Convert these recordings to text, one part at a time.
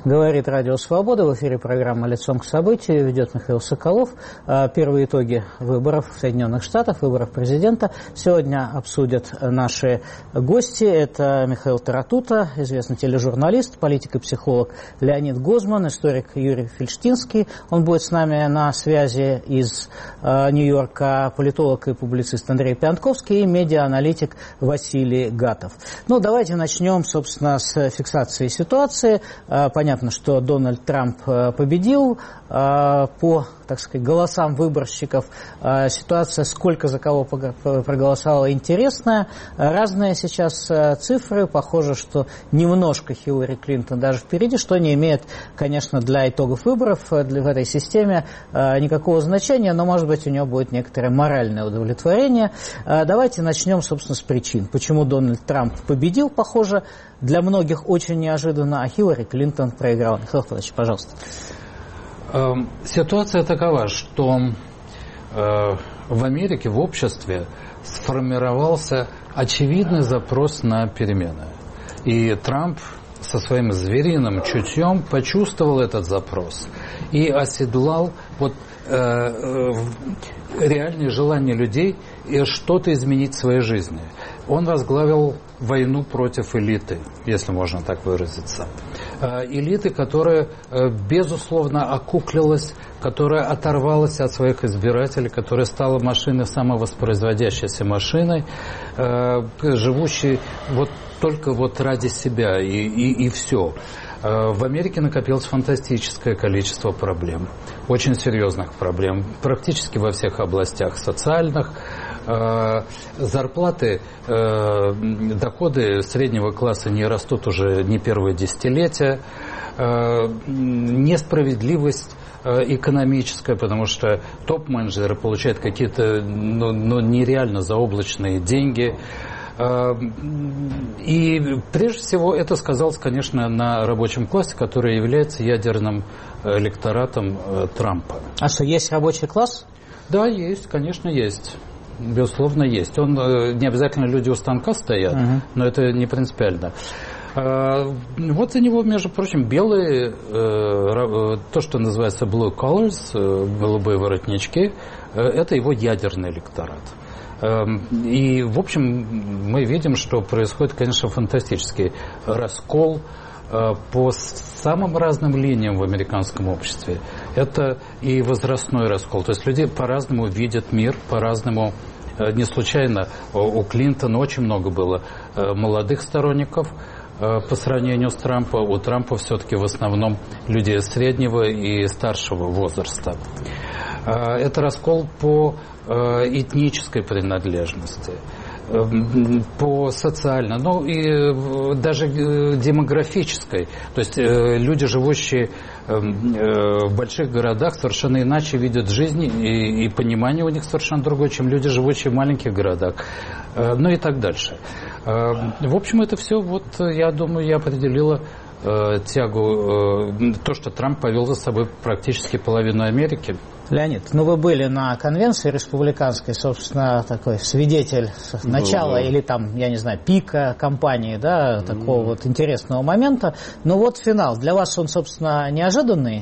Говорит Радио Свобода. В эфире программа «Лицом к событию». Ведет Михаил Соколов. Первые итоги выборов в Соединенных Штатах, выборов президента, сегодня обсудят наши гости. Это Михаил Таратута, известный тележурналист, политик и психолог Леонид Гозман, историк Юрий Фельштинский. Он будет с нами на связи из Нью-Йорка, политолог и публицист Андрей Пиантковский и медиа-аналитик Василий Гатов. Ну, давайте начнем, собственно, с фиксации ситуации. Понятно, что Дональд Трамп победил по, так сказать, голосам выборщиков. Ситуация, сколько за кого проголосовало, интересная. Разные сейчас цифры. Похоже, что немножко Хиллари Клинтон даже впереди, что не имеет, конечно, для итогов выборов в этой системе никакого значения, но, может быть, у него будет некоторое моральное удовлетворение. Давайте начнем, собственно, с причин. Почему Дональд Трамп победил, похоже, для многих очень неожиданно, а Хиллари Клинтон проиграла. Михаил Федорович, пожалуйста. Ситуация такова, что в Америке, в обществе сформировался очевидный запрос на перемены. И Трамп со своим звериным чутьем почувствовал этот запрос и оседлал реальное желание людей что-то изменить в своей жизни. Он возглавил войну против элиты, если можно так выразиться. Элиты, которая, безусловно, окуклилась, которая оторвалась от своих избирателей, которая стала машиной, самовоспроизводящейся машиной, живущей только ради себя и все. В Америке накопилось фантастическое количество проблем, очень серьезных проблем, практически во всех областях социальных. Зарплаты, доходы среднего класса не растут уже не первое десятилетие. Несправедливость экономическая, потому что топ-менеджеры получают какие-то нереально заоблачные деньги. И прежде всего это сказалось, конечно, на рабочем классе, который является ядерным электоратом Трампа. А что, есть рабочий класс? Да, есть, конечно, есть. Безусловно, есть. Он не обязательно люди у станка стоят, но это не принципиально. Вот за него, между прочим, белые, то, что называется blue collars, голубые воротнички, это его ядерный электорат. И, в общем, мы видим, что происходит, конечно, фантастический раскол по самым разным линиям в американском обществе. Это и возрастной раскол. То есть люди по-разному видят мир, по-разному. Не случайно у Клинтона очень много было молодых сторонников по сравнению с Трампом. У Трампа все-таки в основном люди среднего и старшего возраста. Это раскол по этнической принадлежности, по социальной, и даже демографической. То есть люди, живущие в больших городах, совершенно иначе видят жизнь, и понимание у них совершенно другое, чем люди, живущие в маленьких городах. Ну и так дальше. В общем, это все, я думаю, я определила тягу, то, что Трамп повел за собой практически половину Америки. Леонид, вы были на конвенции республиканской, собственно, такой свидетель начала или я не знаю, пика кампании, такого интересного момента. Но финал. Для вас он, собственно, неожиданный?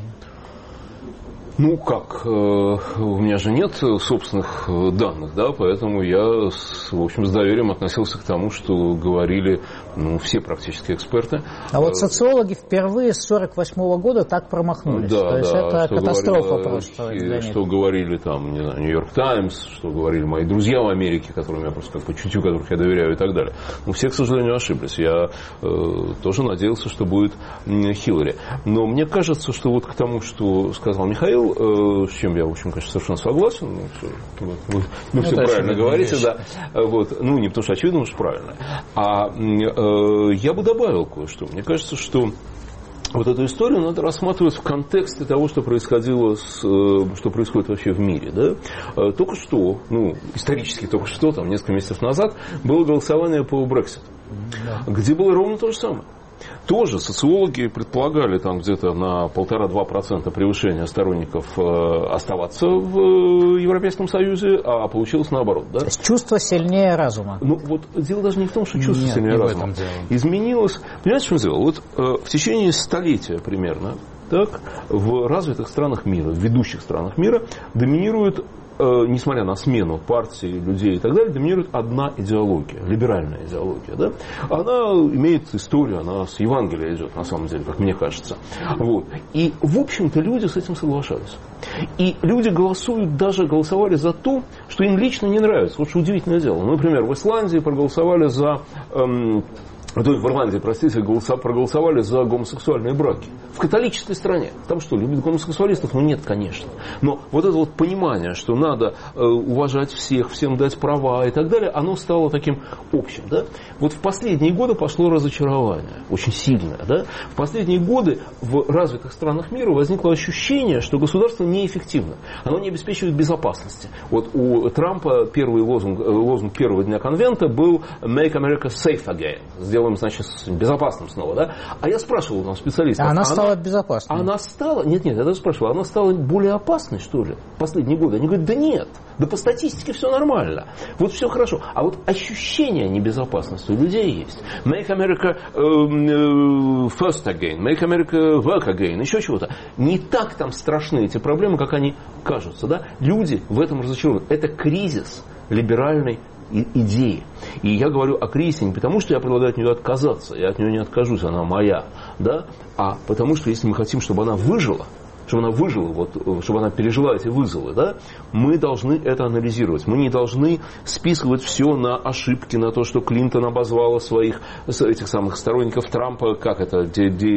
Ну как, у меня же нет собственных данных, поэтому я, в общем, с доверием относился к тому, что говорили все практически эксперты. А социологи впервые с 1948 года так промахнулись. То есть это катастрофа просто. Что говорили не знаю, Нью-Йорк Таймс, что говорили мои друзья в Америке, которым я просто по чутью, которых я доверяю и так далее. Все, к сожалению, ошиблись. Я тоже надеялся, что будет Хиллари. Но мне кажется, что к тому, что сказал Михаил, с чем я, в общем, конечно, совершенно согласен. Вы все правильно говорите, не потому что очевидно, что правильно. А я бы добавил кое-что. Мне кажется, что эту историю надо рассматривать в контексте того, что происходило, что происходит вообще в мире. Только что, исторически только что, несколько месяцев назад, было голосование по Брекситу, где было ровно то же самое. тоже социологи предполагали там где-то на 1,5-2% превышения сторонников оставаться в Европейском Союзе, а получилось наоборот. Да? То есть чувство сильнее разума. Ну, вот дело даже не в том, что чувство сильнее разума. Изменилось. Понимаете, в чем дело? Вот в течение столетия примерно, так, в развитых странах мира, в ведущих странах мира доминирует, несмотря на смену партий, людей и так далее, доминирует одна идеология, либеральная идеология. Да? Она имеет историю, она с Евангелия идет, на самом деле, как мне кажется. Вот. И, в общем-то, люди с этим соглашались. И люди голосовали за то, что им лично не нравится. Вот что удивительное дело. Например, в Исландии проголосовали за... в Ирландии, простите, проголосовали за гомосексуальные браки. В католической стране. Там что, любят гомосексуалистов? Ну нет, конечно. Но вот это вот понимание, что надо уважать всех, всем дать права и так далее, оно стало таким общим. Да? Вот в последние годы пошло разочарование. Очень сильное. Да? В последние годы в развитых странах мира возникло ощущение, что государство неэффективно. Оно не обеспечивает безопасности. Вот у Трампа первый лозунг первого дня конвента был «Make America safe again». Значит, безопасным снова, да? А я спрашивал у специалистов. Она стала безопасной. Она стала... Нет, я даже спрашивал, она стала более опасной, что ли, в последние годы? Они говорят, да нет, да по статистике все нормально. Вот все хорошо. А вот ощущение небезопасности у людей есть. Make America first again, make America work again, еще чего-то. Не так там страшны эти проблемы, как они кажутся, да? Люди в этом разочарованы. Это кризис либеральной идеи. И я говорю о кризисе не потому, что я предлагаю от нее отказаться, я от нее не откажусь, она моя, да, а потому что если мы хотим, чтобы она выжила, вот, чтобы она пережила эти вызовы, да, мы должны это анализировать. Мы не должны списывать все на ошибки, на то, что Клинтон обозвала своих этих самых сторонников Трампа, как это,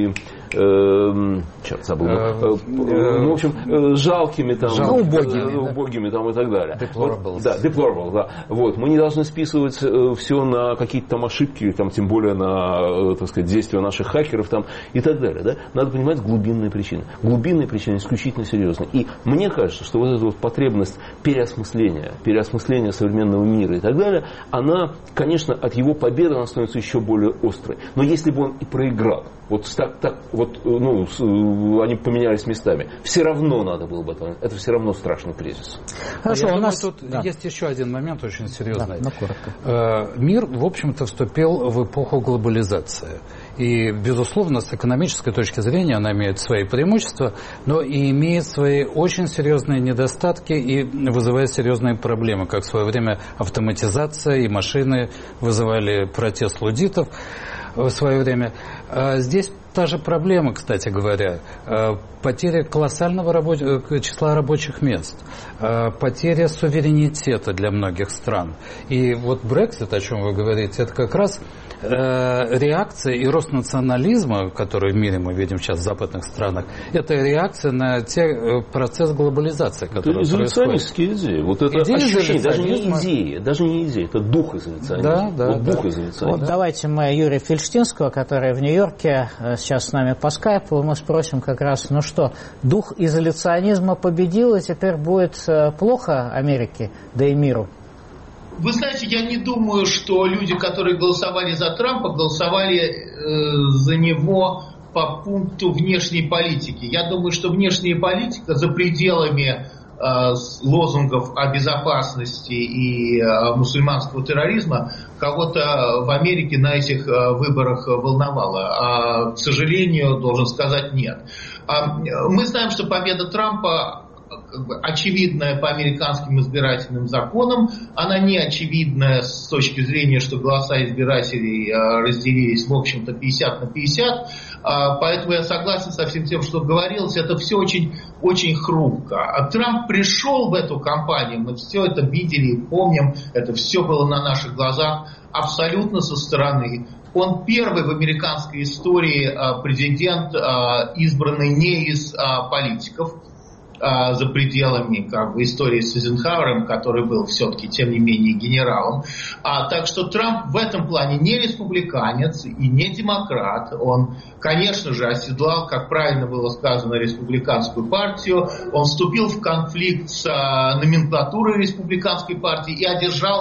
черт забыл, в общем, жалкими там, убогими там и так далее. Deplorables. Да, deplorable, да. Вот. Мы не должны списывать все на какие-то там ошибки, там, тем более на, так сказать, действия наших хакеров там, и так далее. Да? Надо понимать глубинные причины. Глубинные причины исключительно серьезные. И мне кажется, что вот эта вот потребность переосмысления современного мира и так далее, она, конечно, от его победы она становится еще более острой. Но если бы он и проиграл, они поменялись местами, все равно надо было бы это все равно страшный кризис. Хорошо, у нас тут есть еще один момент очень серьезный. Да, коротко. Мир, в общем-то, вступил в эпоху глобализации. И, безусловно, с экономической точки зрения она имеет свои преимущества, но и имеет свои очень серьезные недостатки и вызывает серьезные проблемы, как в свое время автоматизация и машины вызывали протест луддитов в свое время. Здесь та же проблема, кстати говоря, потеря колоссального числа рабочих мест, потеря суверенитета для многих стран. И вот Брексит, о чем вы говорите, это как раз реакция и рост национализма, который в мире мы видим сейчас в западных странах, это реакция на процесс глобализации, который происходит. Это изоляционистские идеи. Вот это ощущение, даже не идеи, это дух изоляционизма. Дух изоляционизма. Вот давайте мы Юрия Фельштинского, который в Нью-Йорке сейчас с нами по скайпу, мы спросим как раз, дух изоляционизма победил, и теперь будет плохо Америке, да и миру? Вы знаете, я не думаю, что люди, которые голосовали за Трампа, голосовали за него по пункту внешней политики. Я думаю, что внешняя политика за пределами лозунгов о безопасности и мусульманского терроризма кого-то в Америке на этих выборах волновало. А, к сожалению, должен сказать, нет. Мы знаем, что победа Трампа очевидная по американским избирательным законам, она не очевидная с точки зрения, что голоса избирателей разделились, в общем-то, 50 на 50, поэтому я согласен со всем тем, что говорилось, это все очень, очень хрупко. А Трамп пришел в эту кампанию, мы все это видели и помним, это все было на наших глазах абсолютно со стороны. Он первый в американской истории президент, избранный не из политиков, за пределами истории с Эйзенхауэром, который был все-таки, тем не менее, генералом. Так что Трамп в этом плане не республиканец и не демократ. Он, конечно же, оседлал, как правильно было сказано, республиканскую партию. Он вступил в конфликт с номенклатурой республиканской партии и одержал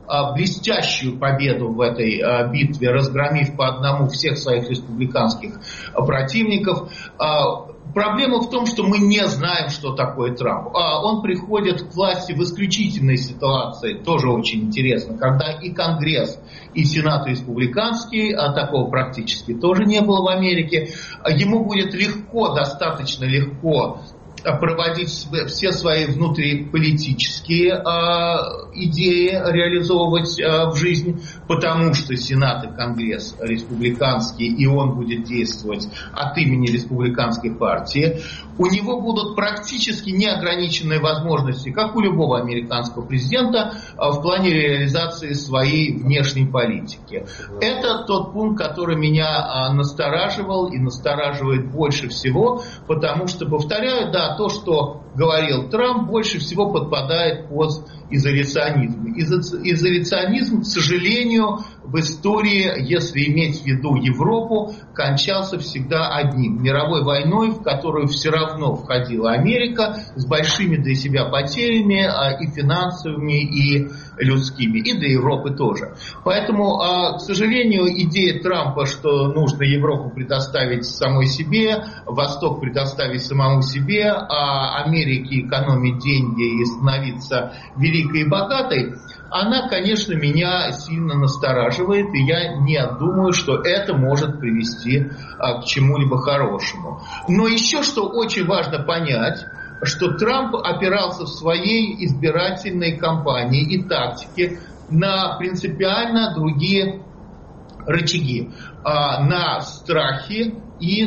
блестящую победу в этой битве, разгромив по одному всех своих республиканских противников. Проблема в том, что мы не знаем, что такое Трамп. Он приходит к власти в исключительной ситуации, тоже очень интересно, когда и Конгресс, и Сенат республиканский, а такого практически тоже не было в Америке, ему будет легко, достаточно легко проводить все свои внутриполитические идеи, реализовывать в жизнь, потому что Сенат и Конгресс республиканский, и он будет действовать от имени республиканской партии. У него будут практически неограниченные возможности, как у любого американского президента, в плане реализации своей внешней политики. Это тот пункт, который меня настораживал и настораживает больше всего, потому что, повторяю, да, то, что говорил Трамп, больше всего подпадает под изоляционизм. Изоляционизм, к сожалению, в истории, если иметь в виду Европу, кончался всегда одним: мировой войной, в которую все равно входила Америка, с большими для себя потерями и финансовыми, и людскими, и для Европы тоже. Поэтому, к сожалению, идея Трампа, что нужно Европу предоставить самой себе, Восток предоставить самому себе, а Америке экономить деньги и становиться великой и богатой, она, конечно, меня сильно настораживает, и я не думаю, что это может привести к чему-либо хорошему. Но еще что очень важно понять, что Трамп опирался в своей избирательной кампании и тактике на принципиально другие рычаги. На страхе и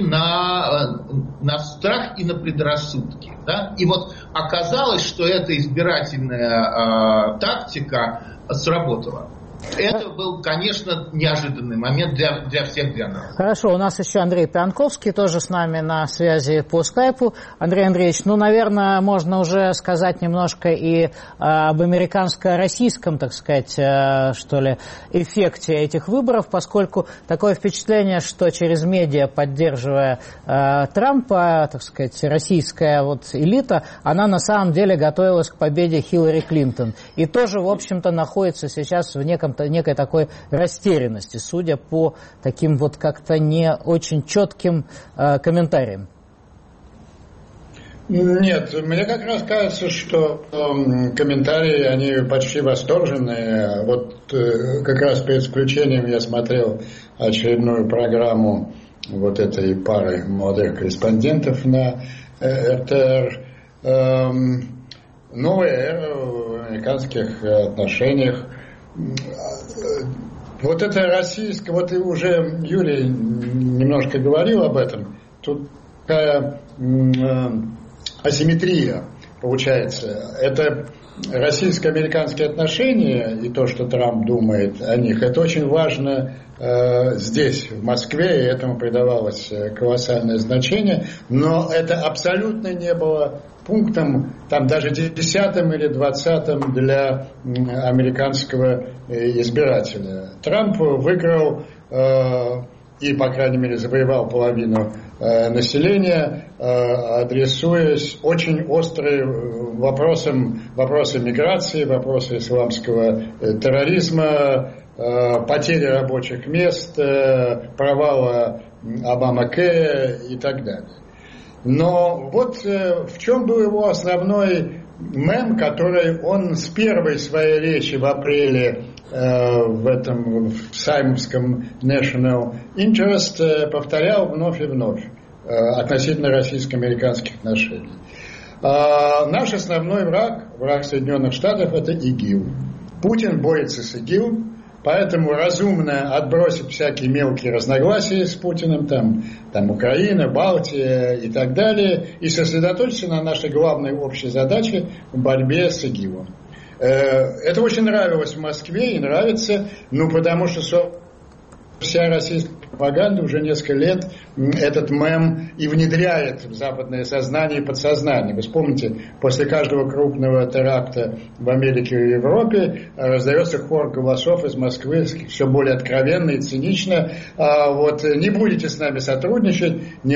на страх и на предрассудки. Да? И вот оказалось, что эта избирательная тактика сработала. Это был, конечно, неожиданный момент для всех, для нас. Хорошо, у нас еще Андрей Пьянковский тоже с нами на связи по скайпу. Андрей Андреевич, наверное, можно уже сказать немножко и об американско-российском, так сказать, что ли, эффекте этих выборов, поскольку такое впечатление, что через медиа, поддерживая Трампа, так сказать, российская элита, она на самом деле готовилась к победе Хиллари Клинтон. И тоже, в общем-то, находится сейчас в некой такой растерянности, судя по таким как-то не очень четким комментариям. Нет, мне как раз кажется, что комментарии, они почти восторженные. Как раз перед включением я смотрел очередную программу этой пары молодых корреспондентов на РТР. Новая эра в американских отношениях. Это российское, и уже Юрий немножко говорил об этом, тут такая асимметрия получается. Это российско-американские отношения и то, что Трамп думает о них, это очень важно здесь, в Москве, и этому придавалось колоссальное значение, но это абсолютно не было пунктом, даже 10-м или 20-м для американского избирателя. Трамп выиграл и, по крайней мере, завоевал половину населения, адресуясь очень острым вопросам миграции, вопросам исламского терроризма, потери рабочих мест, провала Обама-Кэя и так далее. Но в чем был его основной мем, который он с первой своей речи в апреле в Саймовском National Interest повторял вновь и вновь относительно российско-американских отношений. Наш основной враг Соединенных Штатов, это ИГИЛ. Путин борется с ИГИЛ, поэтому разумно отбросить всякие мелкие разногласия с Путиным, там Украина, Балтия и так далее, и сосредоточиться на нашей главной общей задаче в борьбе с ИГИЛом. Это очень нравилось в Москве и нравится, потому что вся российская пропаганда уже несколько лет этот мем и внедряет в западное сознание и подсознание. Вы вспомните, после каждого крупного теракта в Америке и Европе раздается хор голосов из Москвы, все более откровенно и цинично. Не будете с нами сотрудничать, не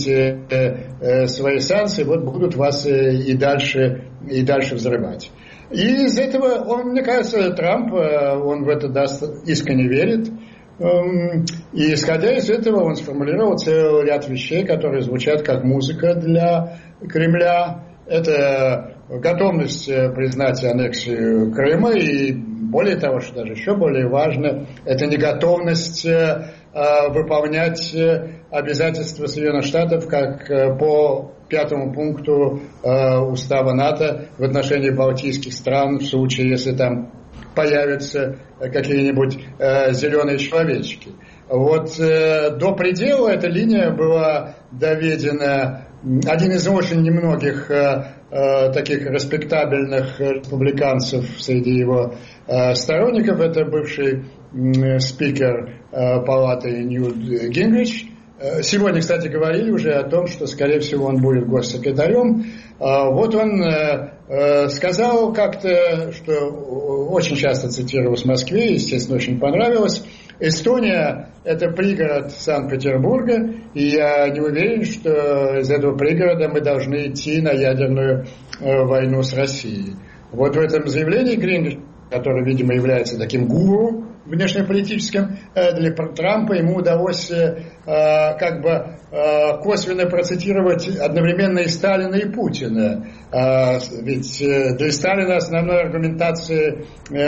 отмените свои санкции, будут вас и дальше взрывать. И из этого, мне кажется, Трамп, он в это искренне верит. И исходя из этого он сформулировал целый ряд вещей, которые звучат как музыка для Кремля. Это готовность признать аннексию Крыма и, более того, что даже еще более важно, это неготовность выполнять обязательства Соединенных Штатов как по 5 пункту Устава НАТО в отношении балтийских стран в случае, если там появятся какие-нибудь зеленые человечки. Вот до предела эта линия была доведена. Один из очень немногих таких респектабельных республиканцев среди его сторонников, это бывший спикер палаты Ньют Гингрич. Сегодня, кстати, говорили уже о том, что, скорее всего, он будет госсекретарем. Вот он сказал как-то, что очень часто цитировалось в Москве, естественно, очень понравилось. Эстония – это пригород Санкт-Петербурга, и я не уверен, что из этого пригорода мы должны идти на ядерную войну с Россией. Вот в этом заявлении Гринвич, который, видимо, является таким гуру внешнеполитическим, для Трампа ему удалось как бы косвенно процитировать одновременно и Сталина, и Путина. Ведь для Сталина основной аргументацией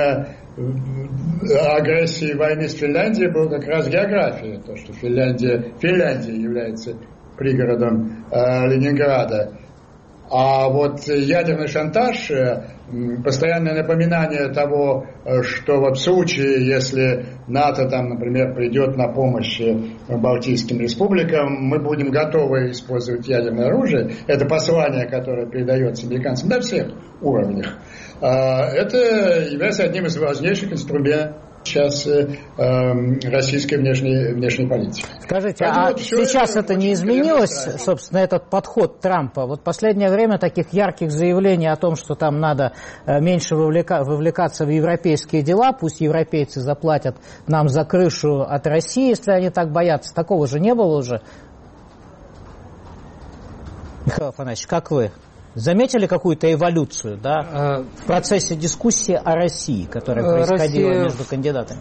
агрессии войны с Финляндией была как раз география, то, что Финляндия является пригородом Ленинграда. А вот ядерный шантаж, постоянное напоминание того, что вот в случае, если НАТО, там, например, придет на помощь Балтийским республикам, мы будем готовы использовать ядерное оружие, это послание, которое передается американцам на всех уровнях, это является одним из важнейших инструментов сейчас российской внешней политики. Скажите, а сейчас это не изменилось, собственно, этот подход Трампа? Вот в последнее время таких ярких заявлений о том, что там надо меньше вовлекаться в европейские дела, пусть европейцы заплатят нам за крышу от России, если они так боятся, такого же не было уже? Михаил Афанасьевич, как вы? Заметили какую-то эволюцию, да, в процессе дискуссии о России, которая происходила между кандидатами?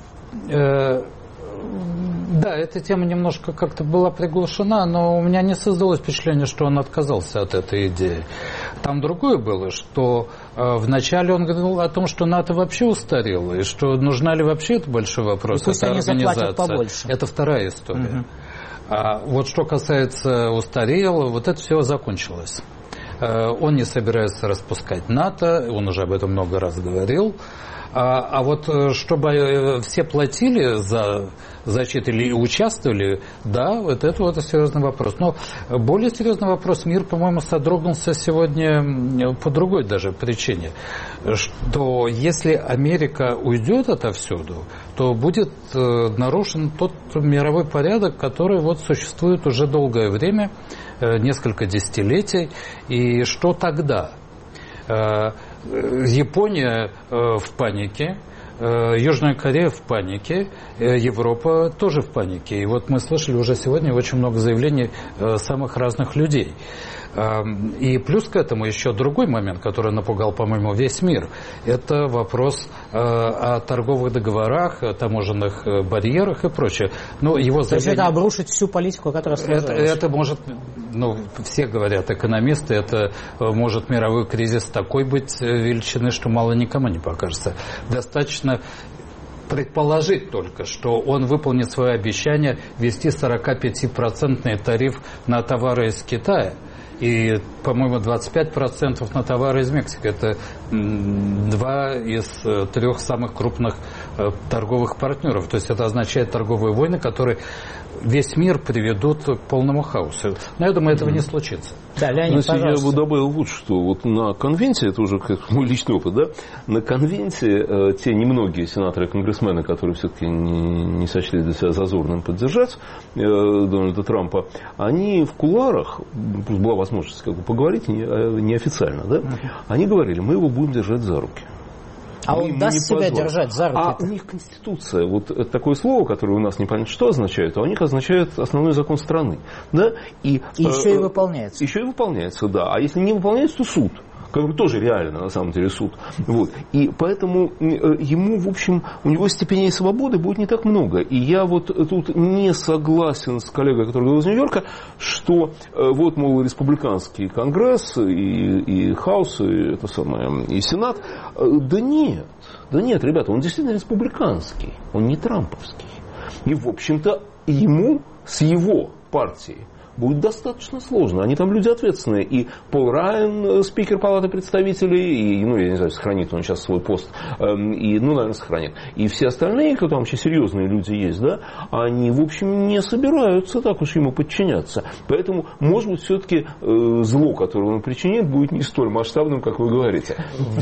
Да, эта тема немножко как-то была приглушена, но у меня не создалось впечатление, что он отказался от этой идеи. Там другое было, что вначале он говорил о том, что НАТО вообще устарело, и что нужна ли вообще, это большой вопрос, и пусть эта они организация. Заплатят побольше. Это вторая история. А вот что касается устарело, вот это все закончилось. Он не собирается распускать НАТО, он уже об этом много раз говорил. А вот чтобы все платили за защиту или участвовали, да, вот это вот серьезный вопрос. Но более серьезный вопрос, мир, по-моему, содрогнулся сегодня по другой даже причине, что если Америка уйдет отовсюду, то будет нарушен тот мировой порядок, который вот существует уже долгое время, несколько десятилетий, и что тогда? Япония в панике, Южная Корея в панике, Европа тоже в панике. И вот мы слышали уже сегодня очень много заявлений самых разных людей. И плюс к этому еще другой момент, который напугал, по-моему, весь мир. Это вопрос о торговых договорах, таможенных барьерах и прочее. Но его То есть это обрушить всю политику, которая сложилась? Это может, все говорят, экономисты, это может мировой кризис такой быть величины, что мало никому не покажется. Достаточно предположить только, что он выполнит свое обещание ввести 45% тариф на товары из Китая. И, по-моему, 25% на товары из Мексики. Это 2 из 3 самых крупных торговых партнеров. То есть это означает торговые войны, которые весь мир приведут к полному хаосу. Но я думаю, этого не случится. Да, Леонид, я бы добавил вот что. Вот на конвенции, это уже как мой личный опыт, да, на конвенции те немногие сенаторы и конгрессмены, которые все-таки не сочли для себя зазорным поддержать Дональда Трампа, они в кулуарах, была возможность как бы поговорить неофициально, да, они говорили, мы его будем держать за руки. А он даст себя держать за руки? А у них Конституция, вот такое слово, которое у нас не понятно, что означает, а у них означает основной закон страны. Да? И еще и выполняется. Еще и выполняется, да. А если не выполняется, то суд. который тоже реально, на самом деле, суд. Вот. И поэтому ему, в общем, у него степеней свободы будет не так много. И я вот тут не согласен с коллегой, который говорил из Нью-Йорка, что вот, мол, республиканский конгресс и Хаус, и Сенат. Да нет, ребята, он действительно республиканский, он не трамповский. И, в общем-то, ему с его партией будет достаточно сложно. Они там люди ответственные. И Пол Райан, спикер Палаты представителей, и, я не знаю, сохранит он сейчас свой пост, и, наверное, сохранит. И все остальные, кто там вообще серьезные люди есть, да, они, в общем, не собираются так уж ему подчиняться. Поэтому, может быть, все-таки зло, которое он причинит, будет не столь масштабным, как вы говорите.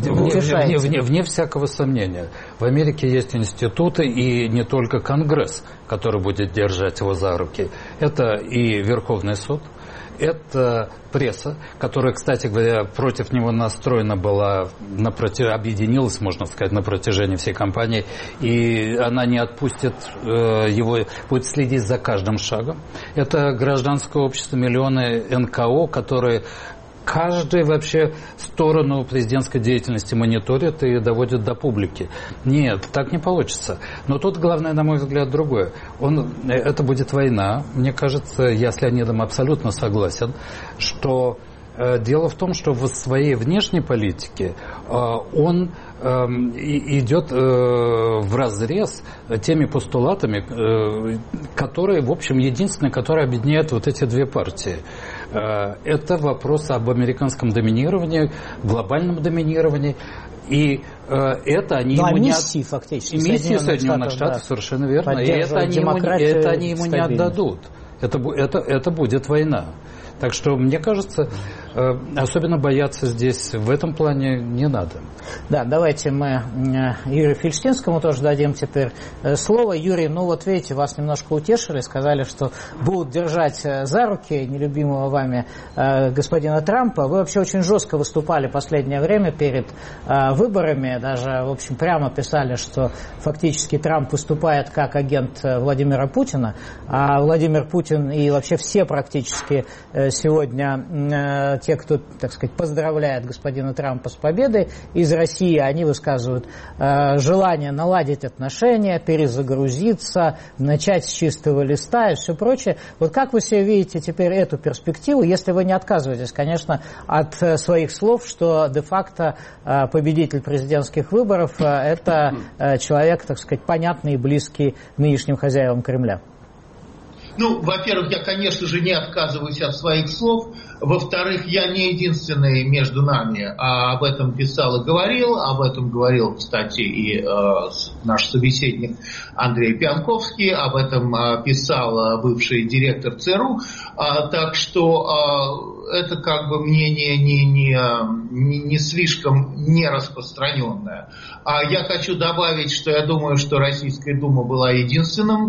Вне всякого сомнения. В Америке есть институты, и не только Конгресс, который будет держать его за руки. Это и Верховный суд, это пресса, которая, кстати говоря, против него настроена была, объединилась, можно сказать, на протяжении всей кампании, и она не отпустит его, будет следить за каждым шагом. Это гражданское общество, миллионы НКО, которые каждую вообще сторону президентской деятельности мониторит и доводит до публики. Нет, так не получится. Но тут главное, на мой взгляд, другое. Это будет война. Мне кажется, я с Леонидом абсолютно согласен, что дело в том, что в своей внешней политике он идет вразрез теми постулатами, которые, в общем, единственные, которые объединяют вот эти две партии. Это вопрос об американском доминировании, глобальном доминировании. И это они ему миссии, фактически. Миссии Соединенных Штатов, да. Совершенно верно. И это они ему не отдадут. Это будет война. Так что, мне кажется, особенно бояться здесь в этом плане не надо. Да, давайте мы Юрию Фельштинскому тоже дадим теперь слово. Юрий, вот видите, вас немножко утешили, сказали, что будут держать за руки нелюбимого вами господина Трампа. Вы вообще очень жестко выступали в последнее время перед выборами, даже, в общем, прямо писали, что фактически Трамп выступает как агент Владимира Путина, а Владимир Путин и вообще все практически сегодня те, кто, так сказать, поздравляет господина Трампа с победой из России, они высказывают желание наладить отношения, перезагрузиться, начать с чистого листа и все прочее. Вот как вы себе видите теперь эту перспективу, если вы не отказываетесь, конечно, от своих слов, что де-факто победитель президентских выборов – это человек, так сказать, понятный и близкий нынешним хозяевам Кремля? Во-первых, я, конечно же, не отказываюсь от своих слов. Во-вторых, я не единственный между нами об этом писал и говорил. Об этом говорил, кстати, и наш собеседник Андрей Пьянковский. Об этом писал бывший директор ЦРУ. Так что это как бы мнение не слишком нераспространенное. Я хочу добавить, что я думаю, что Российская Дума была единственным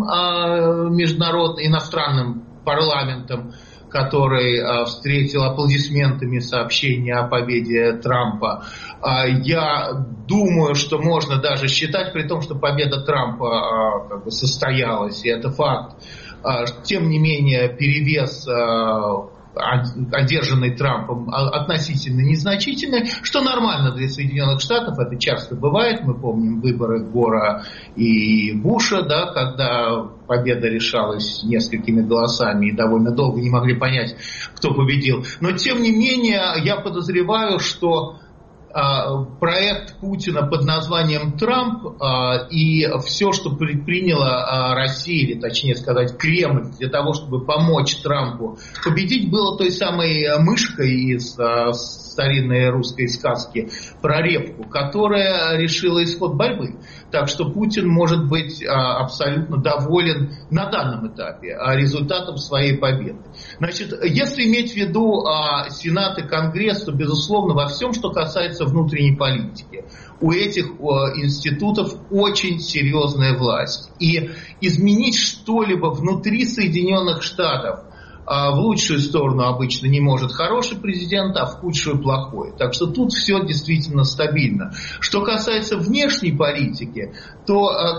иностранным парламентом, который встретил аплодисментами сообщение о победе Трампа. Я думаю, что можно даже считать, при том, что победа Трампа как бы состоялась, и это факт, тем не менее перевес одержанный Трампом относительно незначительный, что нормально для Соединенных Штатов, это часто бывает. Мы помним выборы Гора и Буша, да, когда победа решалась несколькими голосами и довольно долго не могли понять, кто победил. Но тем не менее, я подозреваю, что проект Путина под названием «Трамп» и все, что предприняла Россия, или точнее сказать Кремль, для того, чтобы помочь Трампу победить, было той самой мышкой из старинной русской сказки про репку, которая решила исход борьбы. Так что Путин может быть абсолютно доволен на данном этапе результатом своей победы. Значит, если иметь в виду Сенат и Конгресс, то, безусловно, во всем, что касается внутренней политики, у этих институтов очень серьезная власть. И изменить что-либо внутри Соединенных Штатов в лучшую сторону обычно не может хороший президент, а в худшую плохой. Так что тут все действительно стабильно. Что касается внешней политики, то, к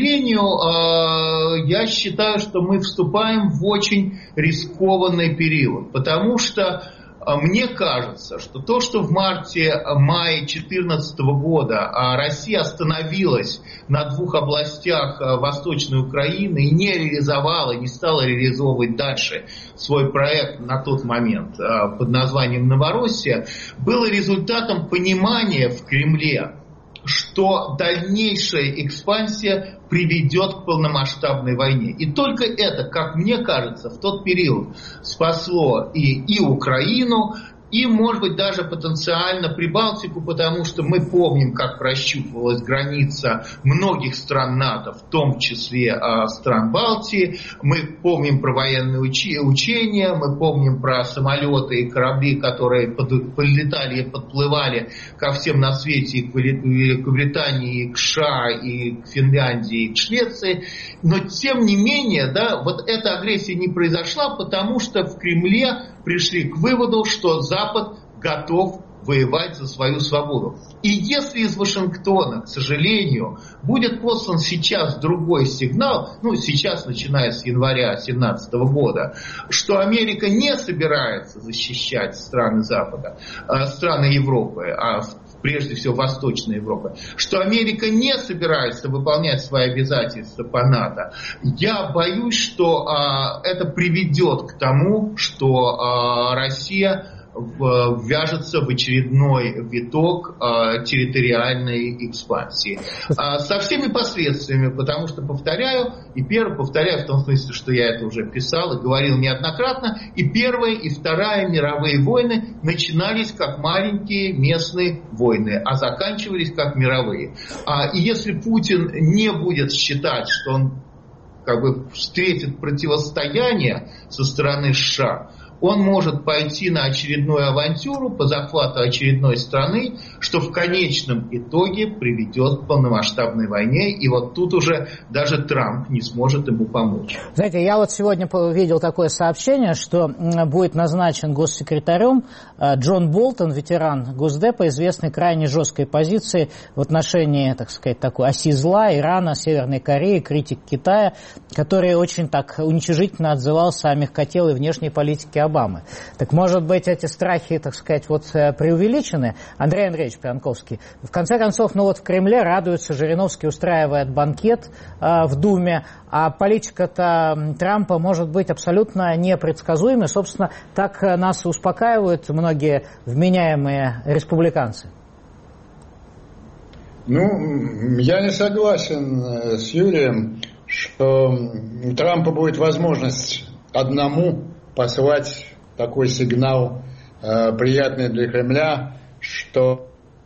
сожалению, я считаю, что мы вступаем в очень рискованный период. Потому что Мне кажется, что то, что в марте-мае 2014 года Россия остановилась на 2 областях Восточной Украины и не реализовала, не стала реализовывать дальше свой проект на тот момент под названием «Новороссия», было результатом понимания в Кремле, что дальнейшая экспансия приведет к полномасштабной войне. И только это, как мне кажется, в тот период спасло и Украину, и, может быть, даже потенциально Прибалтику, потому что мы помним, как прощупывалась граница многих стран НАТО, в том числе стран Балтии. Мы помним про военные учения, мы помним про самолеты и корабли, которые полетали и подплывали ко всем на свете, и к Великобритании, и к США, и к Финляндии, и к Швеции. Но, тем не менее, да, вот эта агрессия не произошла, потому что в Кремле пришли к выводу, что Запад готов воевать за свою свободу. И если из Вашингтона, к сожалению, будет послан сейчас другой сигнал, сейчас, начиная с января 2017 года, что Америка не собирается защищать страны Запада, страны Европы, прежде всего Восточной Европы, что Америка не собирается выполнять свои обязательства по НАТО, я боюсь, что это приведет к тому, что Россия ввяжется в очередной виток территориальной экспансии. Со всеми последствиями, потому что, повторяю в том смысле, что я это уже писал и говорил неоднократно, и Первая, и Вторая мировые войны начинались как маленькие местные войны, а заканчивались как мировые. И если Путин не будет считать, что он встретит противостояние со стороны США, он может пойти на очередную авантюру по захвату очередной страны, что в конечном итоге приведет к полномасштабной войне. И вот тут уже даже Трамп не сможет ему помочь. Знаете, я вот сегодня видел такое сообщение, что будет назначен госсекретарем Джон Болтон, ветеран Госдепа, известный крайне жесткой позиции в отношении, так сказать, такой оси зла, Ирана, Северной Кореи, критик Китая, который очень так уничижительно отзывался о мягкотелой внешней политике Обамы. Так, может быть, эти страхи, так сказать, преувеличены? Андрей Андреевич Пьянковский, в конце концов, в Кремле радуются, Жириновский устраивает банкет в Думе, а политика-то Трампа может быть абсолютно непредсказуемой. Собственно, так нас успокаивают многие вменяемые республиканцы. Я не согласен с Юрием, что у Трампа будет возможность одному послать такой сигнал, приятный для Кремля, что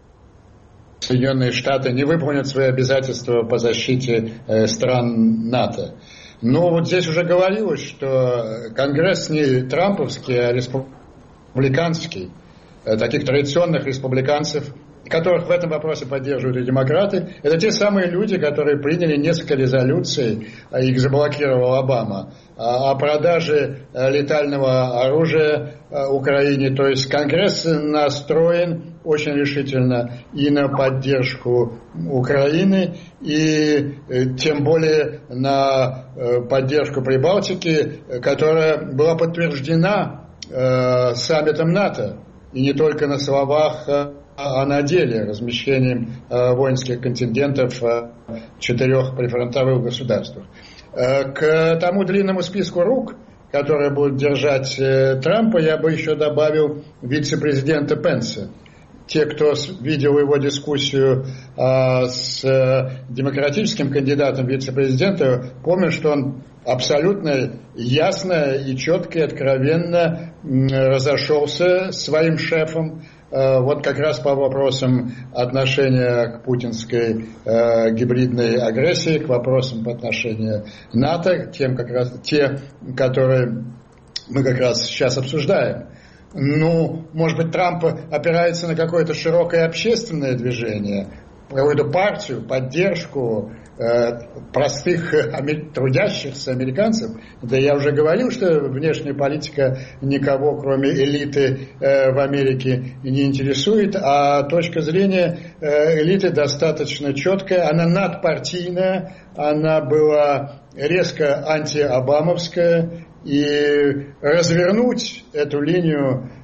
Соединенные Штаты не выполнят свои обязательства по защите стран НАТО. Но здесь уже говорилось, что Конгресс не трамповский, а республиканский. Таких традиционных республиканцев, которых в этом вопросе поддерживают и демократы, это те самые люди, которые приняли несколько резолюций, их заблокировал Обама, о продаже летального оружия Украине. То есть Конгресс настроен очень решительно и на поддержку Украины, и тем более на поддержку Прибалтики, которая была подтверждена саммитом НАТО, и не только на словах, а на деле размещением воинских контингентов в 4 прифронтовых государствах. К тому длинному списку рук, которые будут держать Трампа, я бы еще добавил вице-президента Пенса. Те, кто видел его дискуссию с демократическим кандидатом вице-президента, помнят, что он абсолютно ясно и четко и откровенно разошелся с своим шефом. Как раз по вопросам отношения к путинской гибридной агрессии, к вопросам по отношению НАТО, те, которые мы как раз сейчас обсуждаем. Может быть, Трамп опирается на какое-то широкое общественное движение, какую-то партию, поддержку простых трудящихся американцев. Да я уже говорил, что внешняя политика никого, кроме элиты в Америке, не интересует, а точка зрения элиты достаточно четкая, она надпартийная, она была резко антиобамовская, и развернуть эту линию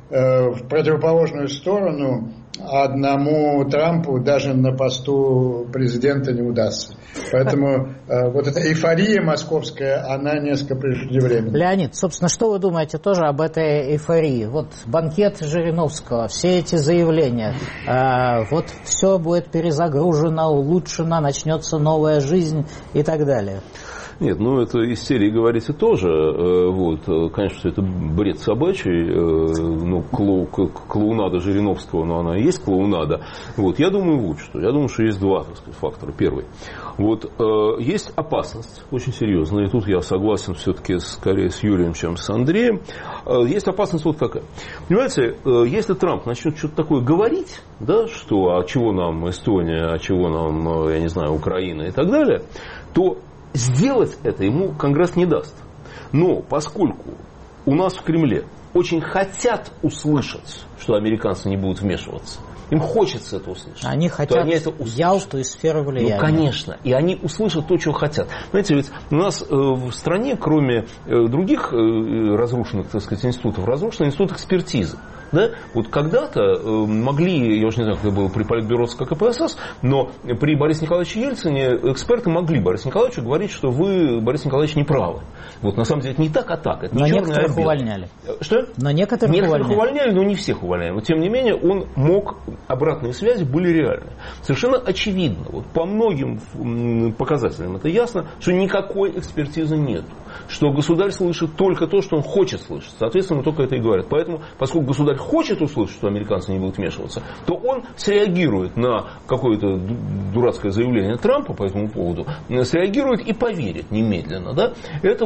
в противоположную сторону одному Трампу даже на посту президента не удастся. Поэтому вот эта эйфория московская, она несколько преждевременна. Леонид, собственно, что вы думаете тоже об этой эйфории? Вот банкет Жириновского, все эти заявления, вот все будет перезагружено, улучшено, начнется новая жизнь и так далее. Нет, ну это из серии говорите тоже. Вот, конечно, это бред собачий. Ну, клоунада Жириновского, но она и есть клоунада. Вот, я думаю, вот что. Я думаю, что есть два, так сказать, фактора. Первый. Вот, есть опасность очень серьезная. И тут я согласен все-таки скорее с Юрием, чем с Андреем. Есть опасность вот какая. Понимаете, если Трамп начнет что-то такое говорить, да, что а чего нам Эстония, а чего нам, я не знаю, Украина и так далее, то сделать это ему Конгресс не даст. Но поскольку у нас в Кремле очень хотят услышать, что американцы не будут вмешиваться, им хочется это услышать. Они хотят Ялту и сферу влияния. Ну, конечно. И они услышат то, чего хотят. Знаете, ведь у нас в стране, кроме других разрушенных, так сказать, институтов, разрушен институт экспертизы. Да? Вот когда-то могли, я уже не знаю, как это было при Политбюро ЦК КПСС, но при Борисе Николаевиче Ельцине эксперты могли Борису Николаевичу говорить, что вы, Борис Николаевич, не правы. Вот на самом деле это не так, а так. Это но некоторых увольняли. Что? Но некоторых увольняли, но не всех увольняли. Но тем не менее он мог, обратные связи были реальны. Совершенно очевидно, вот по многим показателям это ясно, что никакой экспертизы нет. Что государь слышит только то, что он хочет слышать. Соответственно, только это и говорят. Поэтому, поскольку государь хочет услышать, что американцы не будут вмешиваться, то он среагирует на какое-то дурацкое заявление Трампа по этому поводу, среагирует и поверит немедленно. Да? Это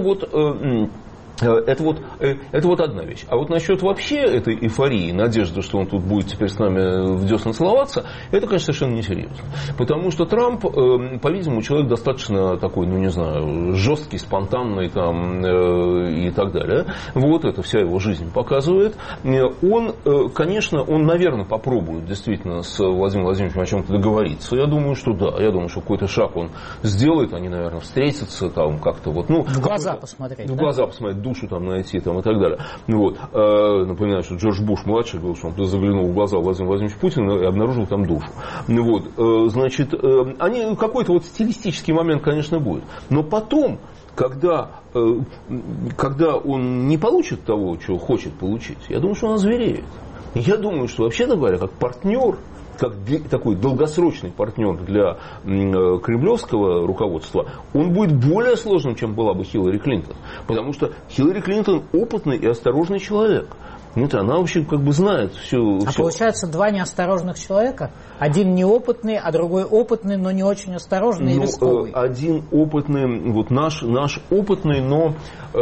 вот одна вещь. А вот насчет вообще этой эйфории, надежды, что он тут будет теперь с нами в десна целоваться, это, конечно, совершенно несерьезно. Потому что Трамп, по-видимому, человек достаточно такой, ну не знаю, жесткий, спонтанный там, и так далее. Вот это вся его жизнь показывает. Он, конечно, он, наверное, попробует действительно с Владимиром Владимировичем о чем-то договориться. Я думаю, что да. Я думаю, что какой-то шаг он сделает. Они, наверное, встретятся там как-то вот. Ну, в глаза посмотреть. В глаза посмотреть, душу там найти там, и так далее. Вот. Напоминаю, что Джордж Буш-младший говорил, что он заглянул в глаза Владимира Владимировича Путина и обнаружил там душу. Вот. Значит, они, какой-то вот стилистический момент, конечно, будет. Но потом, когда он не получит того, чего хочет получить, я думаю, что он озвереет. Я думаю, что, вообще-то говоря, как партнер, как такой долгосрочный партнер для кремлевского руководства, он будет более сложным, чем была бы Хиллари Клинтон. Потому что Хиллари Клинтон опытный и осторожный человек. Нет, она вообще как бы знает все. А получается два неосторожных человека? Один неопытный, а другой опытный, но не очень осторожный и рисковый. Один опытный, вот наш опытный, но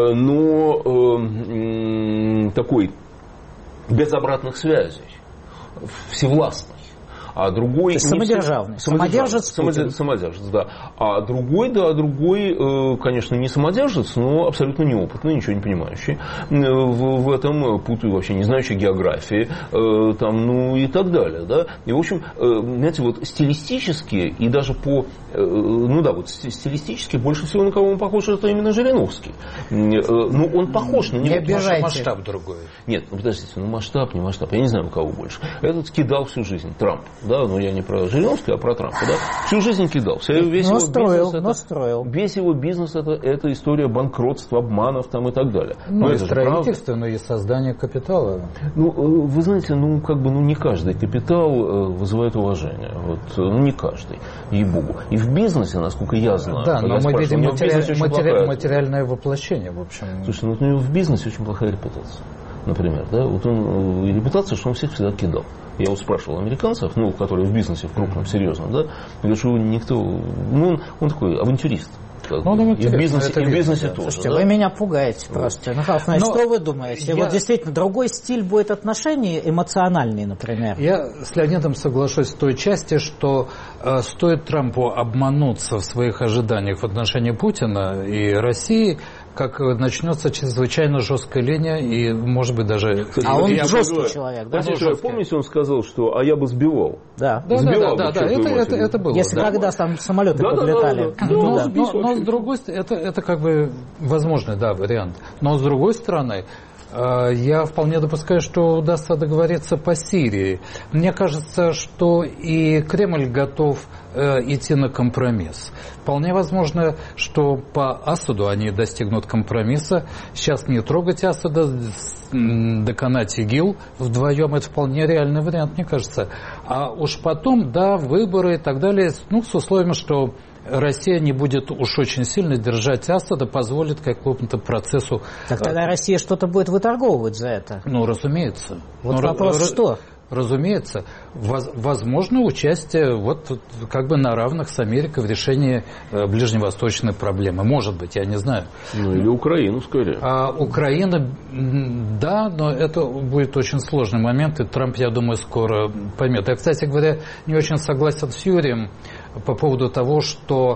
такой без обратных связей, всевластный. А другой... Самодержавный. Самодержец, да. А другой, конечно, не самодержец, но абсолютно неопытный, ничего не понимающий в этом, путаю вообще, не знающий географии, там, ну и так далее. Да? И, в общем, знаете, вот стилистически и даже по... Ну да, вот стилистически больше всего на кого он похож, это именно Жириновский. Ну, он похож на него. Не обижайте. Масштаб другой. Нет, ну подождите, ну масштаб, не масштаб. Я не знаю, у кого больше. Этот кидал всю жизнь, Трамп. Да, но я не про Жириновского, а про Трампа, да, всю жизнь кидал. Весь его бизнес это история банкротства, обманов там, и так далее. Ну, и строительство, но и создание капитала. Ну, вы знаете, ну, как бы, ну, не каждый капитал вызывает уважение. Вот, ну, не каждый, ей-богу. И в бизнесе, насколько я знаю. Да, но мы видим материальное воплощение, в общем. Слушайте, ну, у него в бизнесе очень плохая репутация. Например, да, вот он, репутация, что он всех всегда кидал. Я вот спрашивал американцев, ну, которые в бизнесе, в крупном, серьезном, да, говорят, что никто, ну, он такой авантюрист. Ну, и в бизнесе тоже. Слушайте, да? Вы меня пугаете просто. Михаил Афанасьевич, что вы думаете? Вот действительно другой стиль будет отношений, эмоциональный, например. Я с Леонидом соглашусь в той части, что стоит Трампу обмануться в своих ожиданиях в отношении Путина и России, как начнется чрезвычайно жесткая линия и, может быть, даже... А он жесткий человек, да? Помните, он сказал, что «а я бы сбивал». Да, это было. Если когда там самолеты подлетали. Но с другой стороны, это как бы возможный, да, вариант. Но с другой стороны, Я вполне допускаю, что удастся договориться по Сирии. Мне кажется, что и Кремль готов идти на компромисс. Вполне возможно, что по Асаду они достигнут компромисса. Сейчас не трогать Асада, доконать ИГИЛ вдвоем, это вполне реальный вариант, мне кажется. А уж потом, да, выборы и так далее, с условием, что Россия не будет уж очень сильно держать Асада, позволит какому-то процессу... Так тогда Россия что-то будет выторговывать за это? Ну, разумеется. Вот вопрос что? Разумеется. Возможно участие вот как бы на равных с Америкой в решении ближневосточной проблемы. Может быть, я не знаю. Ну, или Украину, скорее. Украина, да, но это будет очень сложный момент, и Трамп, я думаю, скоро поймет. Я, кстати говоря, не очень согласен с Юрием по поводу того, что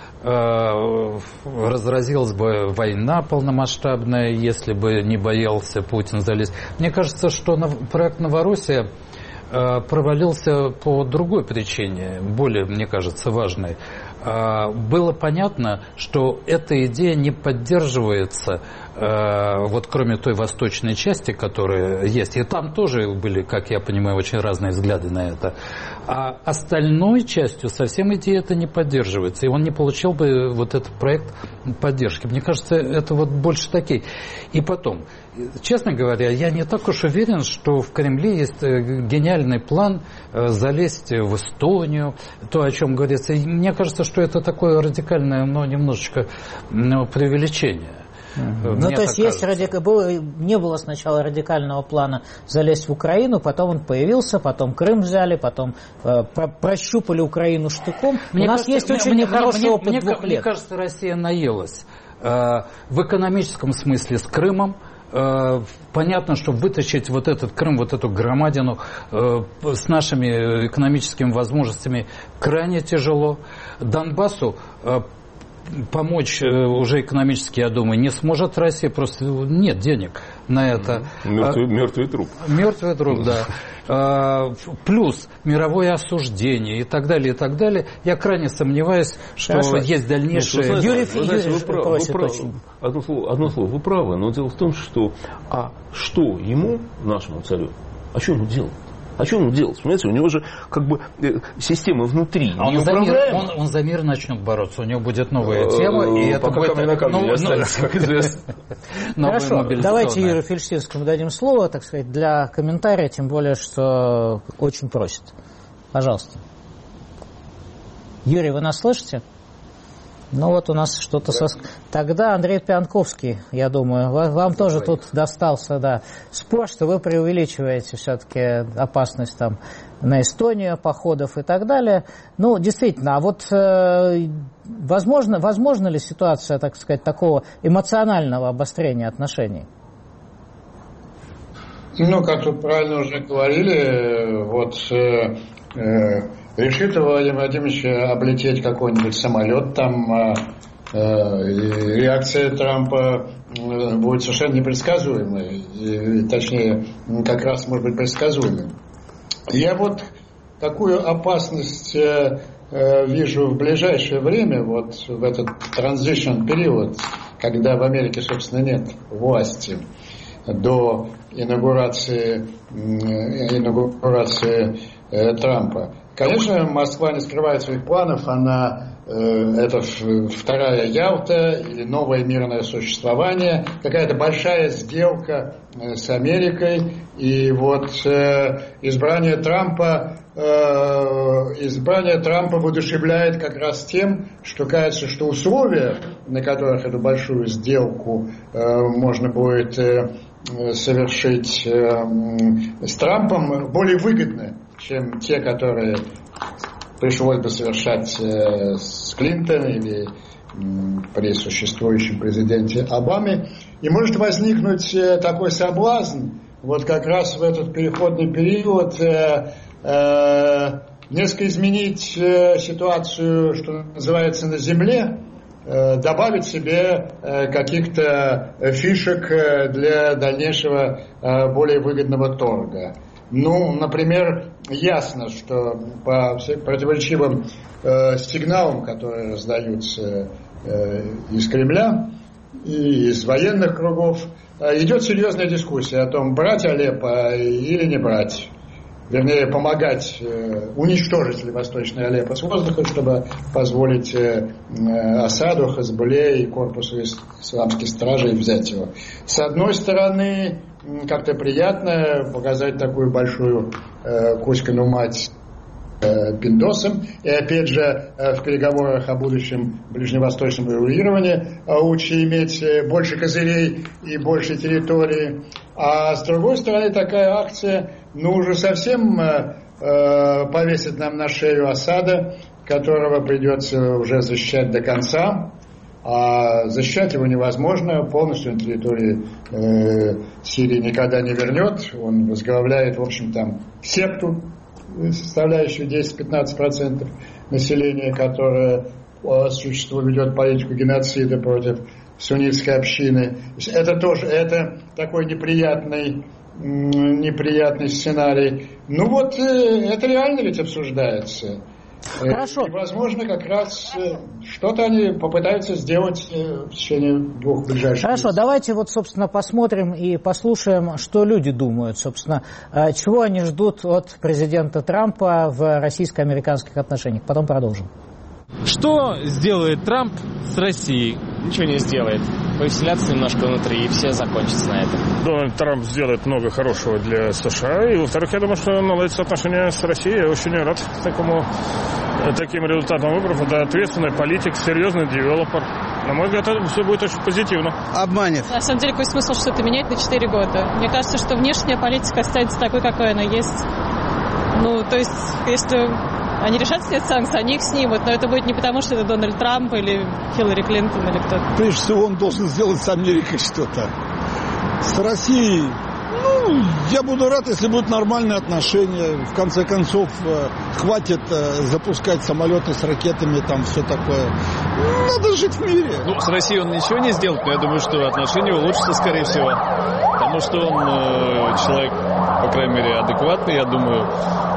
разразилась бы война полномасштабная, если бы не боялся Путин залезть. Мне кажется, что проект «Новороссия» провалился по другой причине, более, мне кажется, важной. Было понятно, что эта идея не поддерживается, вот кроме той восточной части, которая есть. И там тоже были, как я понимаю, очень разные взгляды на это. А остальной частью совсем идея это не поддерживается. И он не получил бы вот этот проект поддержки. Мне кажется, это вот больше такие. И потом, честно говоря, я не так уж уверен, что в Кремле есть гениальный план залезть в Эстонию, то, о чем говорится. И мне кажется, что это такое радикальное, но немножечко преувеличение. Ну, то есть не было сначала радикального плана залезть в Украину, потом он появился, потом Крым взяли, потом прощупали Украину штыком. У нас есть очень нехороший опыт 2 лет. Мне кажется, Россия наелась в экономическом смысле с Крымом. Понятно, что вытащить вот этот Крым, вот эту громадину с нашими экономическими возможностями крайне тяжело. Донбассу помочь уже экономически, я думаю, не сможет Россия, просто нет денег на это. Мертвый труп. Мертвый труп, да. Плюс мировое осуждение и так далее, и так далее. Я крайне сомневаюсь, что есть дальнейшее... Одно слово, вы правы, но дело в том, что что ему, нашему царю, а что ему делать? А что ему делать? Понимаете, у него же как бы система внутри неуправляемая. Он за мир начнет бороться, у него будет новая тема. И это пока камень на камне не останется, как известно. Хорошо, давайте Юрию Фельштинскому дадим слово, так сказать, для комментария, тем более, что очень просит. Пожалуйста. Юрий, вы нас слышите? Ну вот у нас что-то... Тогда Андрей Пьянковский, я думаю, вам тоже тут достался, да, спор, что вы преувеличиваете все-таки опасность там на Эстонию походов и так далее. Ну, действительно, а вот возможно ли ситуация, так сказать, такого эмоционального обострения отношений? Ну, как тут правильно уже говорили, вот... решит Владимир Владимирович облететь какой-нибудь самолет, там реакция Трампа будет совершенно непредсказуемой, точнее, как раз может быть предсказуемой. Я вот такую опасность вижу в ближайшее время, вот в этот transition период, когда в Америке, собственно, нет власти до инаугурации Трампа. Конечно, Москва не скрывает своих планов, это вторая Ялта и новое мирное существование, какая-то большая сделка с Америкой, и вот избрание Трампа воодушевляет как раз тем, что кажется, что условия, на которых эту большую сделку можно будет совершить с Трампом, более выгодны, чем те, которые пришлось бы совершать с Клинтоном или при существующем президенте Обаме. И может возникнуть такой соблазн, вот как раз в этот переходный период, несколько изменить ситуацию, что называется, на земле, добавить себе каких-то фишек для дальнейшего более выгодного торга. Ну, например, ясно, что по противоречивым сигналам, которые раздаются из Кремля, и из военных кругов идет серьезная дискуссия о том, брать Алеппо или не брать. Вернее, помогать уничтожить ли Восточный Алеппо с воздуха, чтобы позволить Асаду, Хазбулле и корпусу исламских стражей взять его. С одной стороны, как-то приятно показать такую большую Кузькину мать пиндосом. И опять же, в переговорах о будущем ближневосточном регулировании лучше иметь больше козырей и больше территории. А с другой стороны, такая акция, уже совсем повесит нам на шею Асада, которого придется уже защищать до конца. А защищать его невозможно, полностью на территории Сирии никогда не вернет. Он возглавляет, в общем, там секту, составляющую 10-15% населения, которое ведет политику геноцида против суннитской общины. Это такой неприятный сценарий. Это реально ведь обсуждается. Хорошо. И, возможно, как раз что-то они попытаются сделать в течение 2 ближайших Хорошо, месяцев. давайте собственно, посмотрим и послушаем, что люди думают, собственно, чего они ждут от президента Трампа в российско-американских отношениях. Потом продолжим. Что сделает Трамп с Россией? Ничего не сделает. Повеселятся немножко внутри, и все закончится на этом. Дональд Трамп сделает много хорошего для США. И, во-вторых, я думаю, что наладится отношения с Россией. Я очень рад таким результатам выборов. Это ответственный политик, серьезный девелопер. На мой взгляд, это все будет очень позитивно. Обманет. На самом деле, какой смысл что-то менять на 4 года? Мне кажется, что внешняя политика останется такой, какой она есть. То есть, если они решат снять санкции, они их снимут. Но это будет не потому, что это Дональд Трамп или Хиллари Клинтон или кто-то. Прежде всего, он должен сделать с Америкой что-то. С Россией, я буду рад, если будут нормальные отношения. В конце концов, хватит запускать самолеты с ракетами, там все такое. Надо жить в мире. С Россией он ничего не сделает, но я думаю, что отношения улучшатся, скорее всего. Потому что он человек, по крайней мере, адекватный, я думаю.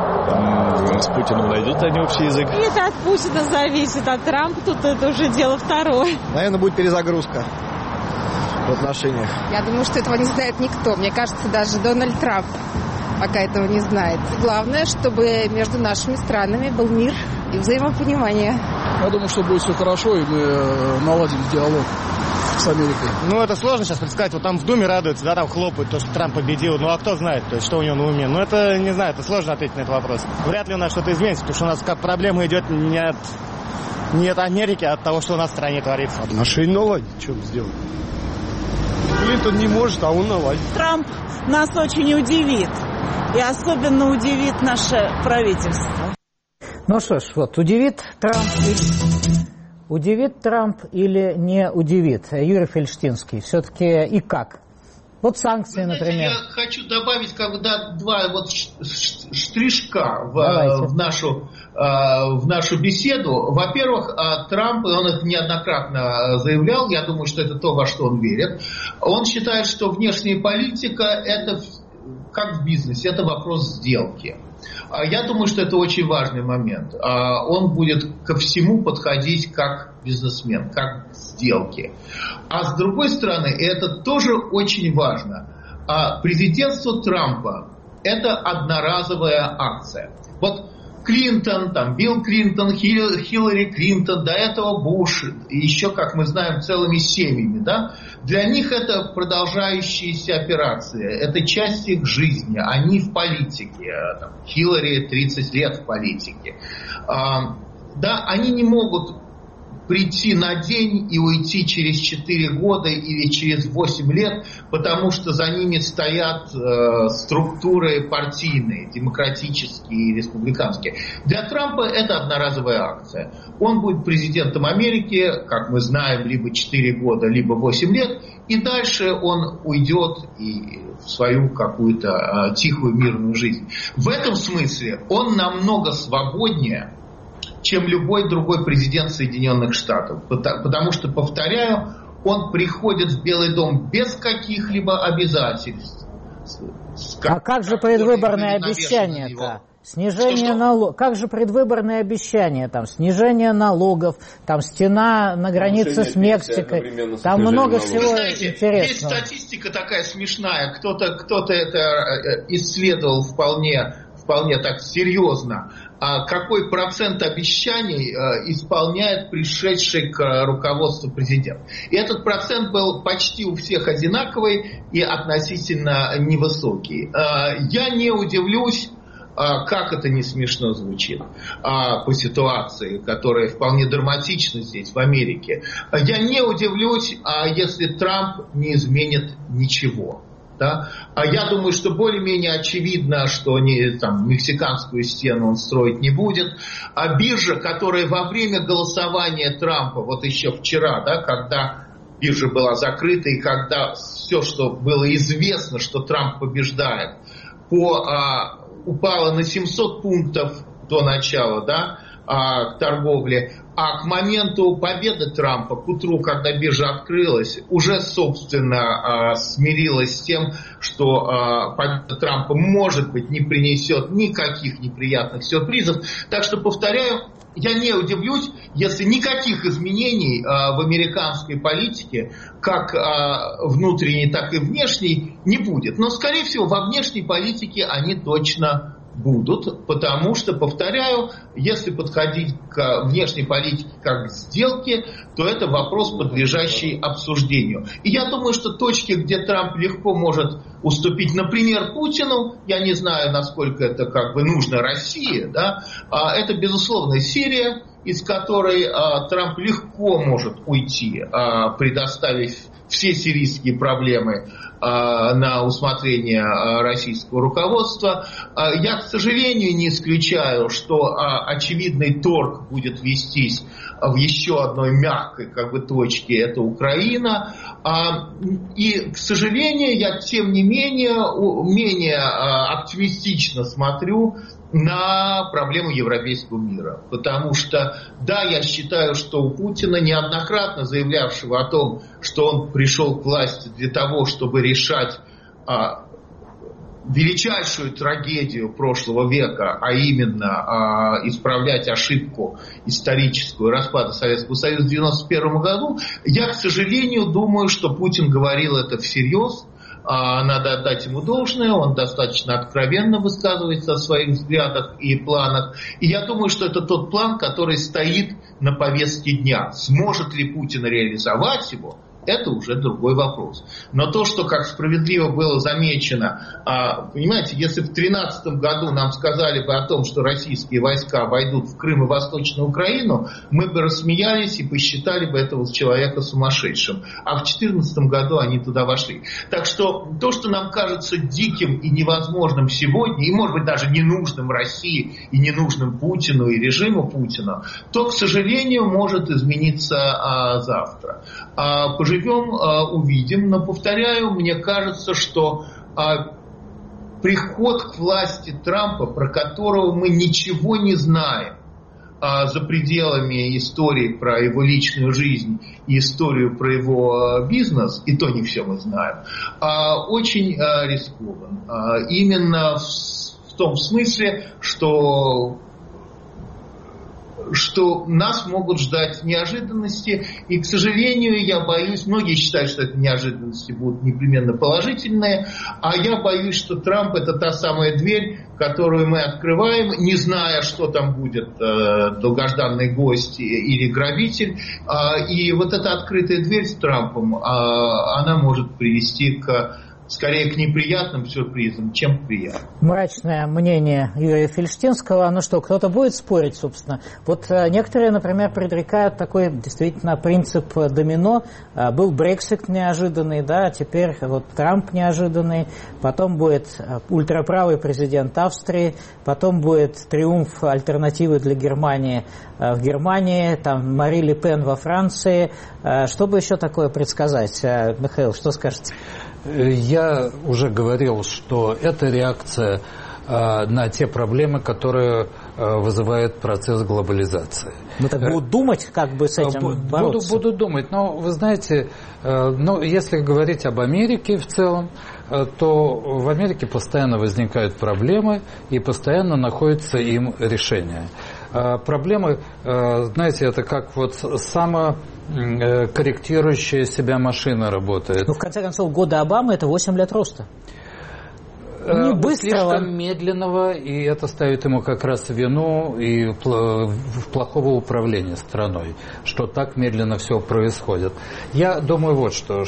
С Путиным найдут они общий язык. Это от Путина зависит, а Трамп тут это уже дело второе. Наверное, будет перезагрузка в отношениях. Я думаю, что этого не знает никто. Мне кажется, даже Дональд Трамп пока этого не знает. Главное, чтобы между нашими странами был мир и взаимопонимание. Я думаю, что будет все хорошо, и мы наладим диалог с Америкой. Это сложно сейчас предсказать. Там в Думе радуются, там хлопают, то, что Трамп победил. А кто знает, что у него на уме. Это, не знаю, это сложно ответить на этот вопрос. Вряд ли у нас что-то изменится, потому что у нас проблема идет не от Америки, а от того, что у нас в стране творится. Отношения наладить, что он сделает. Клинтон не может, а он наладит. Трамп нас очень удивит. И особенно удивит наше правительство. Что ж, удивит Трамп или не удивит? Юрий Фельштинский, все-таки и как? Санкции, например. Я хочу добавить два штришка в нашу беседу. Во-первых, Трамп, он это неоднократно заявлял, я думаю, что это то, во что он верит. Он считает, что внешняя политика – это как в бизнесе, это вопрос сделки. Я думаю, что это очень важный момент. Он будет ко всему подходить как бизнесмен, как к сделке. А с другой стороны, это тоже очень важно. Президентство Трампа – это одноразовая акция. Клинтон, Билл Клинтон, Хиллари Клинтон, до этого Буш, и еще, как мы знаем, целыми семьями, да? Для них это продолжающиеся операции, это часть их жизни, они в политике, Хиллари 30 лет в политике. Они не могут прийти на день и уйти через 4 года или через 8 лет, потому что за ними стоят структуры партийные, демократические и республиканские. Для Трампа это одноразовая акция. Он будет президентом Америки, как мы знаем, либо 4 года, либо 8 лет, и дальше он уйдет в свою какую-то тихую мирную жизнь. В этом смысле он намного свободнее, чем любой другой президент Соединенных Штатов. Потому что, повторяю, он приходит в Белый дом без каких-либо обязательств, А как же предвыборные обещания-то? Снижение налогов. Как же предвыборные обещания? Там снижение налогов, там стена на границе с Мексикой. Там много всего интересного. Есть статистика такая смешная. Кто-то это исследовал вполне так серьезно. Какой процент обещаний исполняет пришедший к руководству президент. И этот процент был почти у всех одинаковый и относительно невысокий. Я не удивлюсь, как это не смешно звучит, по ситуации, которая вполне драматична здесь, в Америке. Я не удивлюсь, если Трамп не изменит ничего. Да? Я думаю, что более-менее очевидно, что мексиканскую стену он строить не будет. А биржа, которая во время голосования Трампа, вот еще вчера, да, когда биржа была закрыта и когда все, что было известно, что Трамп побеждает, упала на 700 пунктов до начала, да, торговли, а к моменту победы Трампа, к утру, когда биржа открылась, уже, собственно, смирилась с тем, что победа Трампа, может быть, не принесет никаких неприятных сюрпризов. Так что, повторяю, я не удивлюсь, если никаких изменений в американской политике, как внутренней, так и внешней, не будет. Но, скорее всего, во внешней политике они точно будут, потому что, повторяю, если подходить к внешней политике как к сделке, то это вопрос, подлежащий обсуждению. И я думаю, что точки, где Трамп легко может уступить, например, Путину, я не знаю, насколько это нужно России, да, это, безусловно, Сирия, из которой Трамп легко может уйти, предоставив все сирийские проблемы на усмотрение российского руководства. Я, к сожалению, не исключаю, что очевидный торг будет вестись в еще одной мягкой точке, это Украина. И, к сожалению, я, тем не менее оптимистично смотрю на проблему европейского мира. Потому что, да, я считаю, что у Путина, неоднократно заявлявшего о том, что он пришел к власти для того, чтобы решать величайшую трагедию прошлого века, а именно исправлять ошибку историческую распада Советского Союза в 1991 году, я, к сожалению, думаю, что Путин говорил это всерьез. Надо отдать ему должное, он достаточно откровенно высказывается о своих взглядах и планах. И я думаю, что это тот план, который стоит на повестке дня. Сможет ли Путин реализовать его? Это уже другой вопрос. Но то, что, как справедливо было замечено, понимаете, если в 2013 году нам сказали бы о том, что российские войска войдут в Крым и Восточную Украину, мы бы рассмеялись и посчитали бы этого человека сумасшедшим. А в 2014 году они туда вошли. Так что то, что нам кажется диким и невозможным сегодня, и, может быть, даже ненужным России и ненужным Путину и режиму Путина, то, к сожалению, может измениться завтра. Поживем, увидим, но, повторяю, мне кажется, что приход к власти Трампа, про которого мы ничего не знаем за пределами истории про его личную жизнь и историю про его бизнес, и то не все мы знаем, очень рискован. Именно в том смысле, что нас могут ждать неожиданности, и, к сожалению, я боюсь, многие считают, что эти неожиданности будут непременно положительные, а я боюсь, что Трамп — это та самая дверь, которую мы открываем, не зная, что там будет долгожданный гость или грабитель, и вот эта открытая дверь с Трампом, она может привести скорее к неприятным сюрпризам, чем к приятным. Мрачное мнение Юрия Фельштинского. Ну что, кто-то будет спорить, собственно? Вот некоторые, например, предрекают такой действительно принцип домино. Был Брексит неожиданный, да, теперь вот Трамп неожиданный, потом будет ультраправый президент Австрии, потом будет триумф альтернативы для Германии в Германии, там Мари Ле Пен во Франции. Что бы еще такое предсказать? Михаил, что скажете? Я уже говорил, что эта реакция на те проблемы, которые вызывает процесс глобализации. Ну так будут думать, как бы с этим бороться? Будут думать, но вы знаете, если говорить об Америке в целом, то в Америке постоянно возникают проблемы и постоянно находится им решение. Проблемы, знаете, это как вот самокорректирующая себя машина работает. Ну, в конце концов, годы Обамы – это 8 лет роста. Не быстрого. Слишком медленного, и это ставит ему как раз вину и плохого управления страной, что так медленно все происходит. Я думаю вот что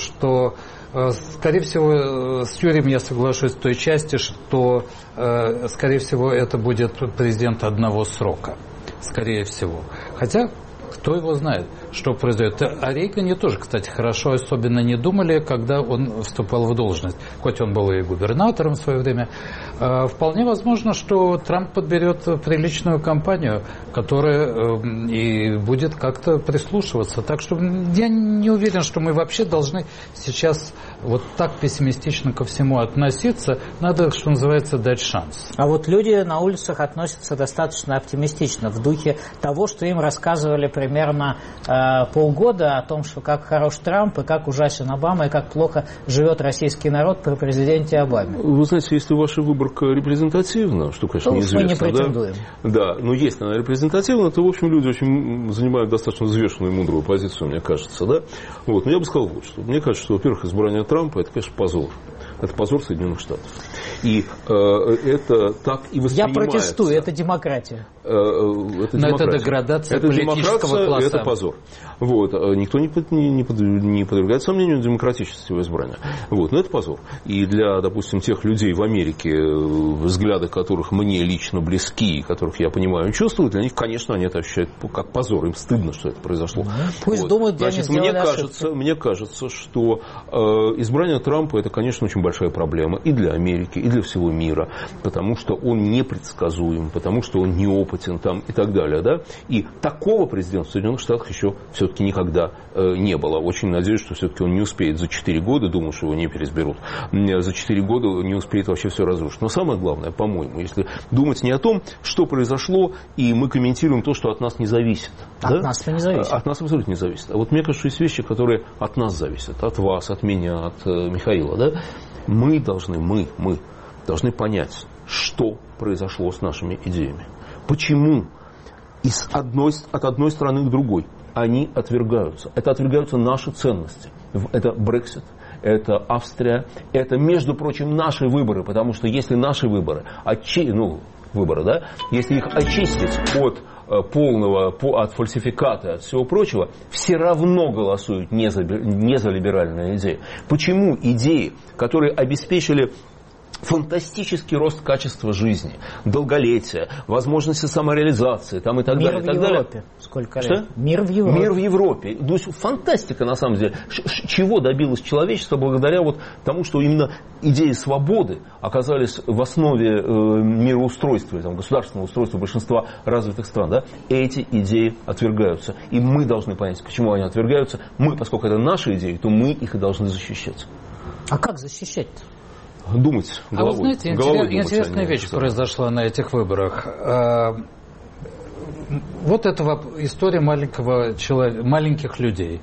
скорее всего, с Юрием я соглашусь в той части, что, скорее всего, это будет президент одного срока. Скорее всего. Хотя, кто его знает, что произойдет. О Рейгане тоже, кстати, хорошо особенно не думали, когда он вступал в должность. Хоть он был и губернатором в свое время. Вполне возможно, что Трамп подберет приличную кампанию, которая и будет как-то прислушиваться. Так что я не уверен, что мы вообще должны сейчас вот так пессимистично ко всему относиться. Надо, что называется, дать шанс. А вот люди на улицах относятся достаточно оптимистично, в духе того, что им рассказывали примерно полгода о том, что как хорош Трамп, и как ужасен Обама, и как плохо живет российский народ при президенте Обаме. Вы знаете, если ваша выборка репрезентативна, что, конечно, неизвестно. Мы не претендуем. Да, но если она репрезентативна, то, в общем, люди очень занимают достаточно взвешенную и мудрую позицию, мне кажется. Да? Вот. Но я бы сказал вот что. Мне кажется, что, во-первых, избрание Трампа – это, конечно, позор. Это позор Соединенных Штатов. И это так и воспринимается. Я протестую, это демократия. Это деградация политического класса. Это позор. Вот. Никто не подвергает сомнению демократичности его избрания. Вот. Но это позор. И для, допустим, тех людей в Америке, взгляды которых мне лично близки, которых я понимаю и чувствую, для них, конечно, они это ощущают как позор. Им стыдно, что это произошло. Пусть думают, где они сделали ошибки. Мне кажется, что избрание Трампа – это, конечно, очень большая проблема и для Америки, и для всего мира, потому что он непредсказуем, потому что он неопытен там, и так далее. Да? И такого президента в Соединенных Штатах еще все-таки никогда не было. Очень надеюсь, что все-таки он не успеет за 4 года, думаю, что его не переизберут, за 4 года не успеет вообще все разрушить. Но самое главное, по-моему, если думать не о том, что произошло, и мы комментируем то, что от нас не зависит. От нас-то не зависит. От нас абсолютно не зависит. А вот мне кажется, есть вещи, которые от нас зависят, от вас, от меня, от Михаила. Да? Мы должны понять, что произошло с нашими идеями. Почему от одной страны к другой они отвергаются. Это отвергаются наши ценности. Это Brexit, это Австрия, это, между прочим, наши выборы. Потому что если наши выборы, если их очистить от от фальсификата, от всего прочего, все равно голосуют не за либеральные идеи. Почему идеи, которые обеспечили фантастический рост качества жизни, долголетия, возможности самореализации там, и так Мир далее. в Европе. Сколько лет? Что? Мир в Европе. Мир в Европе. То есть фантастика, на самом деле. Чего добилось человечество благодаря вот тому, что именно идеи свободы оказались в основе мироустройства, там, государственного устройства большинства развитых стран. Да? Эти идеи отвергаются. И мы должны понять, почему они отвергаются. Мы, поскольку это наши идеи, то мы их и должны защищать. А как защищать-то? Думать головой. А вы знаете, интересная вещь произошла на этих выборах. Вот эта история маленьких людей.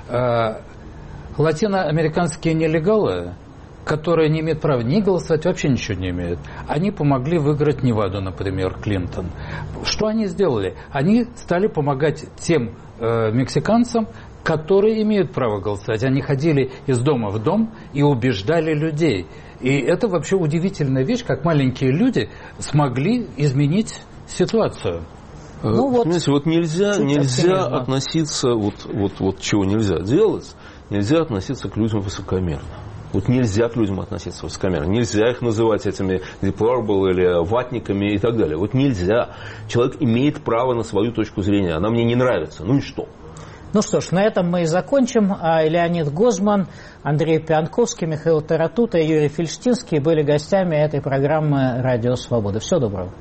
Латиноамериканские нелегалы, которые не имеют права ни голосовать, вообще ничего не имеют, они помогли выиграть Неваду, например, Клинтон. Что они сделали? Они стали помогать тем мексиканцам, которые имеют право голосовать. Они ходили из дома в дом и убеждали людей. И это вообще удивительная вещь, как маленькие люди смогли изменить ситуацию. Понимаете, вот нельзя относиться, вот чего нельзя делать, нельзя относиться к людям высокомерно. Вот нельзя к людям относиться высокомерно. Нельзя их называть этими deplorable или ватниками и так далее. Вот нельзя. Человек имеет право на свою точку зрения. Она мне не нравится. Ну и что? Ну что ж, на этом мы и закончим. Леонид Гозман, Андрей Пианковский, Михаил Таратута и Юрий Фельштинский были гостями этой программы «Радио Свобода». Всего доброго.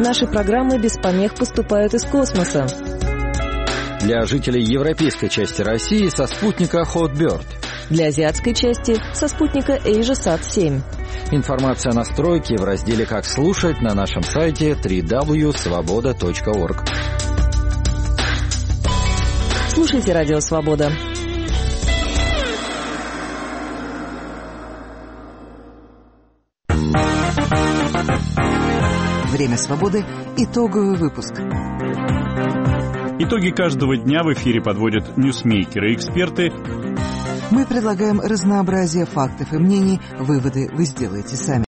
Наши программы без помех поступают из космоса. Для жителей европейской части России со спутника Hotbird. Для азиатской части со спутника AsiaSat-7. Информация о настройке в разделе «Как слушать» на нашем сайте www.svoboda.org. Слушайте Радио Свобода. Время свободы. Итоговый выпуск. Итоги каждого дня в эфире подводят ньюсмейкеры и эксперты. Мы предлагаем разнообразие фактов и мнений. Выводы вы сделаете сами.